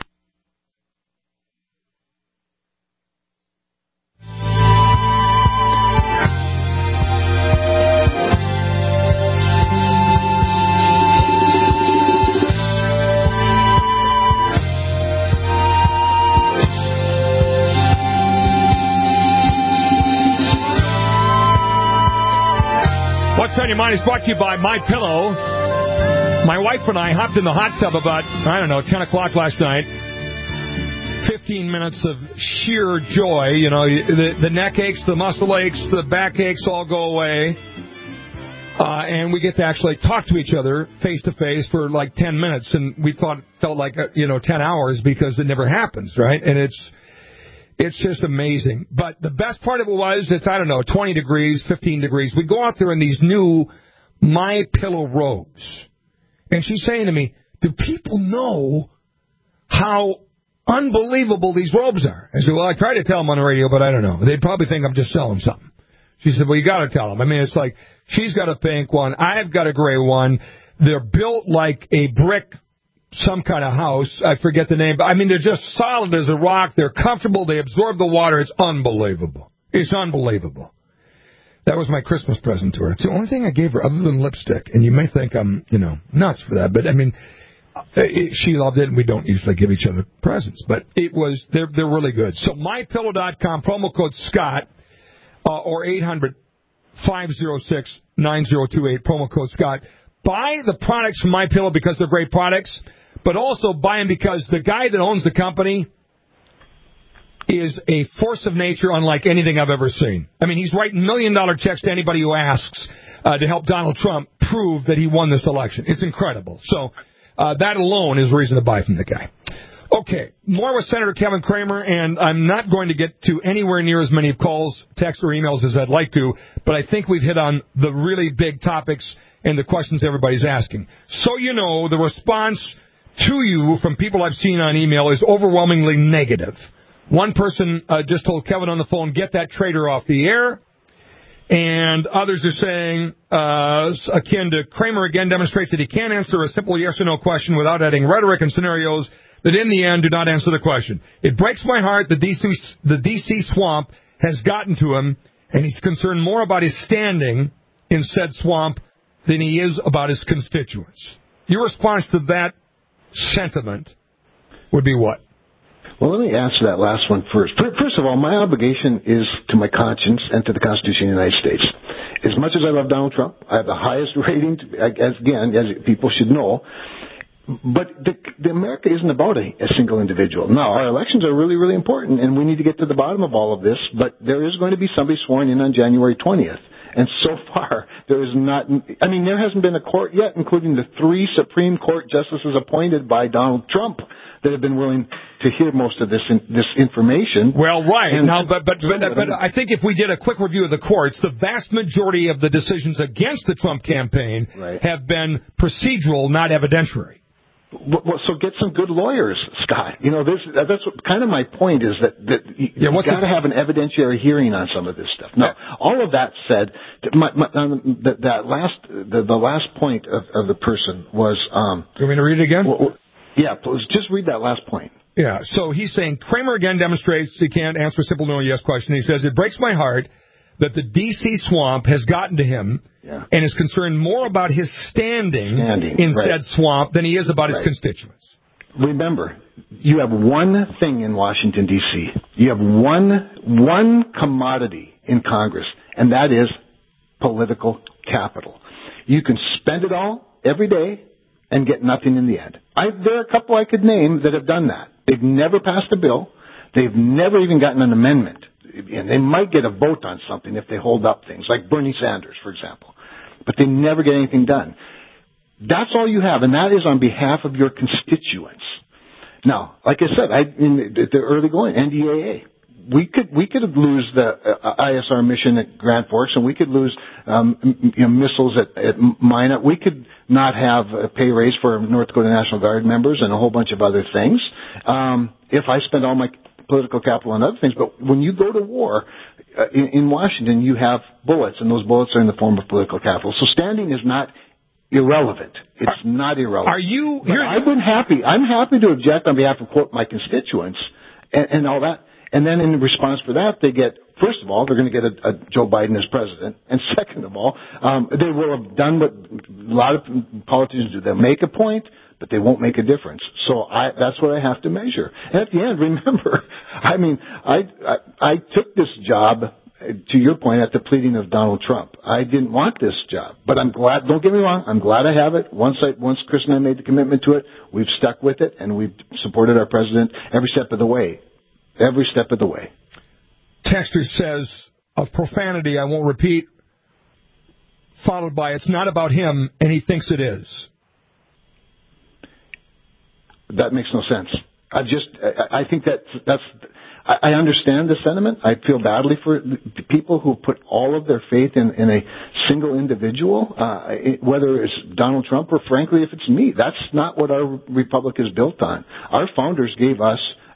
What's on Your Mind is brought to you by MyPillow. My wife and I hopped in the hot tub about, I don't know, ten o'clock last night. fifteen minutes of sheer joy. You know, the, the neck aches, the muscle aches, the back aches all go away. Uh, and we get to actually talk to each other face to face for like ten minutes. And we thought it felt like, uh, you know, ten hours because it never happens, right? And it's... It's just amazing. But the best part of it was, it's, I don't know, twenty degrees, fifteen degrees. We go out there in these new MyPillow robes. And she's saying to me, do people know how unbelievable these robes are. I said, well, I try to tell them on the radio, but I don't know. They'd probably think I'm just selling something. She said, well, you got to tell them. I mean, it's like she's got a pink one. I've got a gray one. They're built like a brick, some kind of house. I forget the name. But I mean, they're just solid as a rock. They're comfortable. They absorb the water. It's unbelievable. It's unbelievable. That was my Christmas present to her. It's the only thing I gave her other than lipstick. And you may think I'm, you know, nuts for that. But, I mean, it, she loved it, and we don't usually give each other presents. But it was, they're, they're really good. So my pillow dot com, promo code Scott, uh, or eight hundred, five oh six, nine oh two eight, promo code Scott. Buy the products from MyPillow because they're great products, but also buy them because the guy that owns the company is a force of nature unlike anything I've ever seen. I mean, he's writing million-dollar checks to anybody who asks uh, to help Donald Trump prove that he won this election. It's incredible. So uh, that alone is reason to buy from the guy. Okay, more with Senator Kevin Cramer, and I'm not going to get to anywhere near as many calls, texts, or emails as I'd like to, but I think we've hit on the really big topics and the questions everybody's asking. So you know, the response to you from people I've seen on email is overwhelmingly negative. One person uh, just told Kevin on the phone, get that traitor off the air. And others are saying, uh, akin to Cramer again demonstrates that he can't answer a simple yes or no question without adding rhetoric and scenarios that in the end do not answer the question. It breaks my heart that D C, the D C swamp has gotten to him, and he's concerned more about his standing in said swamp than he is about his constituents. Your response to that sentiment would be what? Well, let me answer that last one first. First of all, my obligation is to my conscience and to the Constitution of the United States. As much as I love Donald Trump, I have the highest rating, as again, as people should know. But the, the America isn't about a, a single individual. Now, our elections are really, really important, and we need to get to the bottom of all of this. But there is going to be somebody sworn in on January twentieth. And so far, there is not, I mean, there hasn't been a court yet, including the three Supreme Court justices appointed by Donald Trump, that have been willing to hear most of this in, this information. Well, right. And now, but, but, but, but I think if we did a quick review of the courts, the vast majority of the decisions against the Trump campaign right. have been procedural, not evidentiary. Well, so get some good lawyers, Scott. You know, this, that's what, kind of my point is that, that you, yeah, you've got to have an evidentiary hearing on some of this stuff. Now, yeah. all of that said, my, my, um, that, that last, the, the last point of, of the person was, um, you want me to read it again? Well, yeah, please, just read that last point. Yeah, so he's saying, Cramer again demonstrates he can't answer a simple no or yes question. He says, it breaks my heart that the D C swamp has gotten to him yeah. and is concerned more about his standing, standing in right. said swamp than he is about right. his constituents. Remember, you have one thing in Washington, D C You have one one commodity in Congress, and that is political capital. You can spend it all every day and get nothing in the end. I, there are a couple I could name that have done that. They've never passed a bill. They've never even gotten an amendment. And they might get a vote on something if they hold up things, like Bernie Sanders, for example. But they never get anything done. That's all you have, and that is on behalf of your constituents. Now, like I said, I, in the early going, N D A A. We could we could lose the uh, I S R mission at Grand Forks, and we could lose um, you know, missiles at, at Minot. We could not have a pay raise for North Dakota National Guard members and a whole bunch of other things. Um, if I spend all my political capital on other things, but when you go to war uh, in, in Washington, you have bullets, and those bullets are in the form of political capital. So standing is not irrelevant. It's are, not irrelevant. Are you? I've been happy. I'm happy to object on behalf of quote my constituents and, and all that. And then in response for that, they get, first of all, they're going to get a, a Joe Biden as president. And second of all, um, they will have done what a lot of politicians do. They'll make a point, but they won't make a difference. So I, that's what I have to measure. And at the end, remember, I mean, I, I, I took this job, to your point, at the pleading of Donald Trump. I didn't want this job, but I'm glad, don't get me wrong, I'm glad I have it. Once I, once Chris and I made the commitment to it, we've stuck with it, and we've supported our president every step of the way. Every step of the way. Texter says, of profanity, I won't repeat, followed by, it's not about him, and he thinks it is. That makes no sense. I just, I, I think that that's, I, I understand the sentiment. I feel badly for the people who put all of their faith in, in a single individual, uh, it, whether it's Donald Trump or, frankly, if it's me. That's not what our republic is built on. Our founders gave us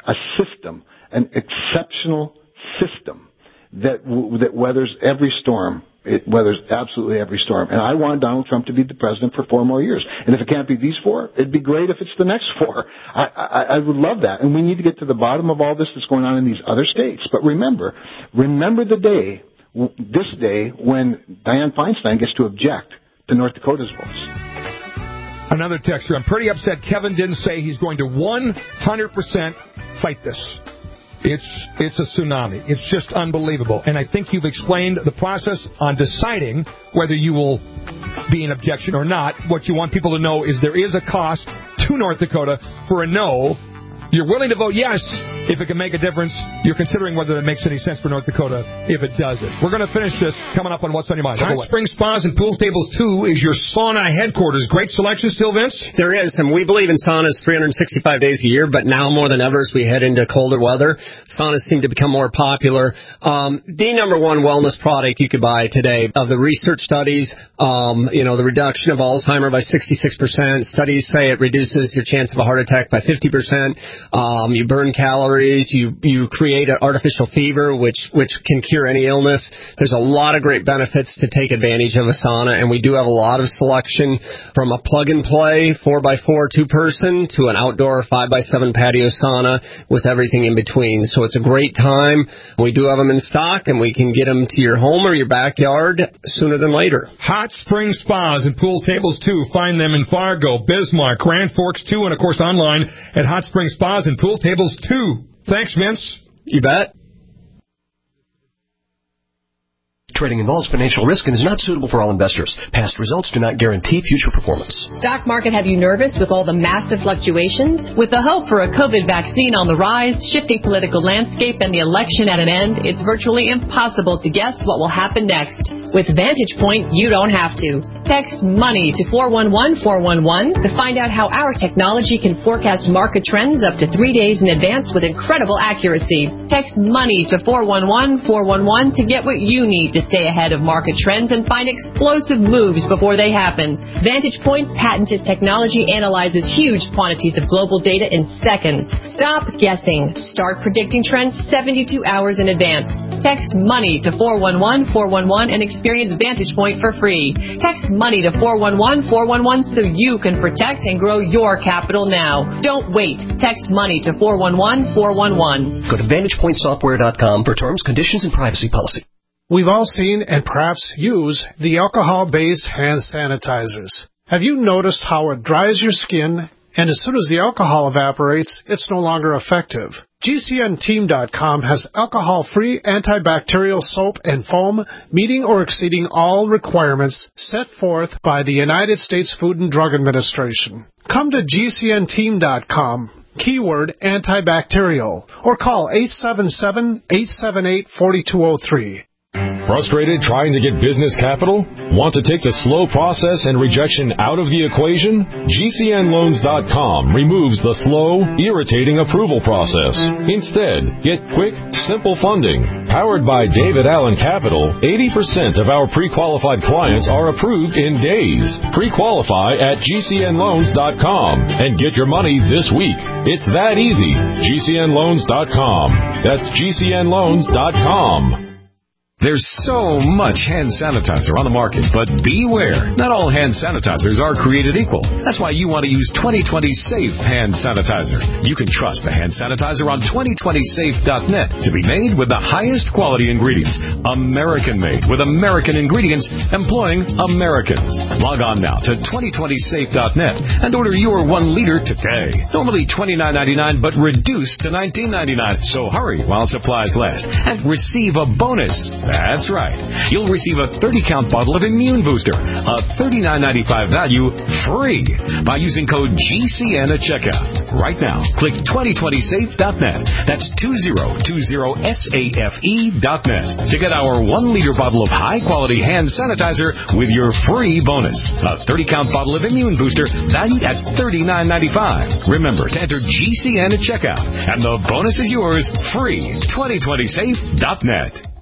a system, an exceptional system that w- that weathers every storm. It weathers absolutely every storm. And I want Donald Trump to be the president for four more years. And if it can't be these four, it'd be great if it's the next four. I, I, I would love that. And we need to get to the bottom of all this that's going on in these other states. But remember, remember the day, this day, when Dianne Feinstein gets to object to North Dakota's votes. Another texter. I'm pretty upset Kevin didn't say he's going to one hundred percent fight this. It's it's a tsunami. It's just unbelievable. And I think you've explained the process on deciding whether you will be an objection or not. What you want people to know is there is a cost to North Dakota for a no. You're willing to vote yes if it can make a difference. You're considering whether it makes any sense for North Dakota if it doesn't. We're going to finish this coming up on What's on Your Mind. Hot Spring Spas and Pool Tables two is your sauna headquarters. Great selection still, Vince? There is, and we believe in saunas three hundred sixty-five days a year, but now more than ever as we head into colder weather, saunas seem to become more popular. Um, the number one wellness product you could buy today of the research studies, um, you know, the reduction of Alzheimer's by sixty-six percent. Studies say it reduces your chance of a heart attack by fifty percent. Um, you burn calories. You you create an artificial fever, which which can cure any illness. There's a lot of great benefits to take advantage of a sauna, and we do have a lot of selection from a plug-and-play four by four two-person to an outdoor five by seven patio sauna with everything in between. So it's a great time. We do have them in stock, and we can get them to your home or your backyard sooner than later. Hot Spring Spas and Pool Tables two. Find them in Fargo, Bismarck, Grand Forks two, and, of course, online at Hot Spring Spas and Pool Tables two. Thanks, Vince. You bet. Trading involves financial risk and is not suitable for all investors. Past results do not guarantee future performance. Stock market have you nervous with all the massive fluctuations? With the hope for a COVID vaccine on the rise, shifting political landscape, and the election at an end, it's virtually impossible to guess what will happen next. With Vantage Point, you don't have to. Text MONEY to four one one four one one to find out how our technology can forecast market trends up to three days in advance with incredible accuracy. Text MONEY to four one one four one one to get what you need to stay ahead of market trends and find explosive moves before they happen. Vantage Point's patented technology analyzes huge quantities of global data in seconds. Stop guessing. Start predicting trends seventy-two hours in advance. Text MONEY to four one one four one one and experience Vantage Point for free. Text MONEY to four one one four one one so you can protect and grow your capital now. Don't wait. Text MONEY to four one one four one one. Go to vantage point software dot com for terms, conditions, and privacy policy. We've all seen and perhaps use the alcohol-based hand sanitizers. Have you noticed how it dries your skin, and as soon as the alcohol evaporates, it's no longer effective? G C N team dot com has alcohol-free antibacterial soap and foam meeting or exceeding all requirements set forth by the United States Food and Drug Administration. Come to G C N team dot com. Keyword antibacterial, or call eight seven seven, eight seven eight, four two zero three. Frustrated trying to get business capital? Want to take the slow process and rejection out of the equation? G C N loans dot com removes the slow, irritating approval process. Instead, get quick, simple funding. Powered by David Allen Capital, eighty percent of our pre-qualified clients are approved in days. Pre-qualify at G C N loans dot com and get your money this week. It's that easy. G C N loans dot com. That's G C N loans dot com. There's so much hand sanitizer on the market, but beware. Not all hand sanitizers are created equal. That's why you want to use twenty twenty Safe Hand Sanitizer. You can trust the hand sanitizer on twenty twenty safe dot net to be made with the highest quality ingredients. American-made with American ingredients employing Americans. Log on now to twenty twenty safe dot net and order your one liter today. Normally twenty-nine ninety-nine, but reduced to nineteen ninety-nine. So hurry while supplies last and receive a bonus. That's right. You'll receive a thirty count bottle of Immune Booster, a thirty-nine ninety-five value, free by using code G C N at checkout. Right now, click twenty twenty safe dot net. That's two zero two zero safe dot net to get our one liter bottle of high-quality hand sanitizer with your free bonus. A thirty count bottle of Immune Booster valued at thirty-nine ninety-five. Remember to enter G C N at checkout, and the bonus is yours free. twenty twenty safe dot net.